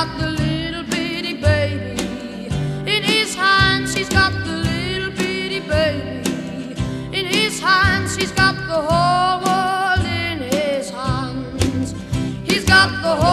got the little bitty baby. In his hands he's got the little bitty baby. In his hands he's got the whole world in his hands. He's got the whole